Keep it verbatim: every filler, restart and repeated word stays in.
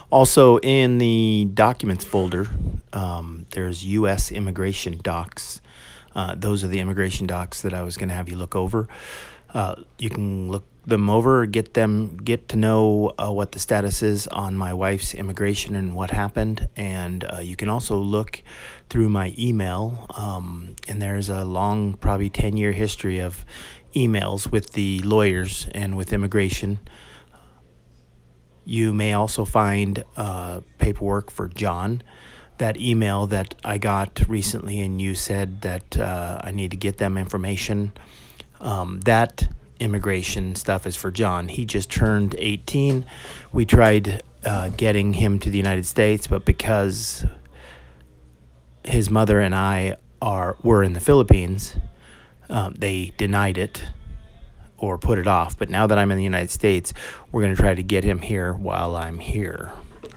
Also, in the documents folder, um, there's U S immigration docs. Uh, those are the immigration docs that I was going to have you look over. Uh, you can look them over, get them, get to know uh, what the status is on my wife's immigration and what happened. And uh, you can also look through my email, um, and there's a long, probably ten year history of emails with the lawyers and with immigration. You may also find uh, paperwork for John. That email that I got recently, and you said that uh, I need to get them information. Um, that immigration stuff is for John. He just turned eighteen. We tried uh, getting him to the United States, but because his mother and I are were in the Philippines, um, they denied it or put it off. But now that I'm in the United States, we're going to try to get him here while I'm here.